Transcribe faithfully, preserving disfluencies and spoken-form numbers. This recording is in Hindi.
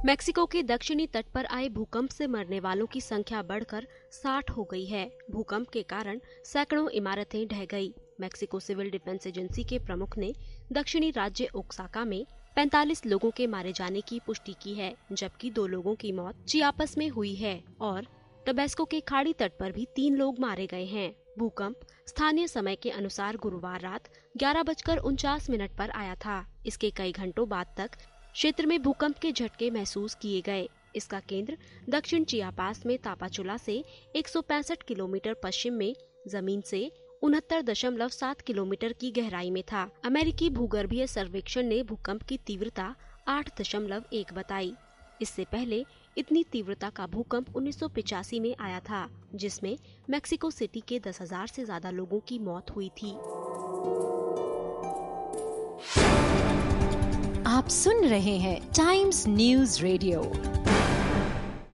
मेक्सिको के दक्षिणी तट पर आए भूकंप से मरने वालों की संख्या बढ़कर साठ हो गई है। भूकंप के कारण सैकड़ों इमारतें ढह गई। मेक्सिको सिविल डिफेंस एजेंसी के प्रमुख ने दक्षिणी राज्य ओक्साका में पैंतालीस लोगों के मारे जाने की पुष्टि की है, जबकि दो लोगों की मौत चियापस में हुई है और टबेस्को के खाड़ी तट पर भी तीन लोग मारे गए हैं। भूकंप स्थानीय समय के अनुसार गुरुवार रात ग्यारह बजकर उनचास मिनट पर आया था। इसके कई घंटों बाद तक क्षेत्र में भूकंप के झटके महसूस किए गए। इसका केंद्र दक्षिण चियापास में तापाचुला से एक सौ पैंसठ किलोमीटर पश्चिम में जमीन से उनहत्तर दशमलव सात किलोमीटर की गहराई में था। अमेरिकी भूगर्भीय सर्वेक्षण ने भूकंप की तीव्रता आठ दशमलव एक बताई। इससे पहले इतनी तीव्रता का भूकंप उन्नीस सौ पिचासी में आया था, जिसमें मेक्सिको सिटी के दस हजार से ज्यादा लोगों की मौत हुई थी। आप सुन रहे हैं टाइम्स न्यूज रेडियो।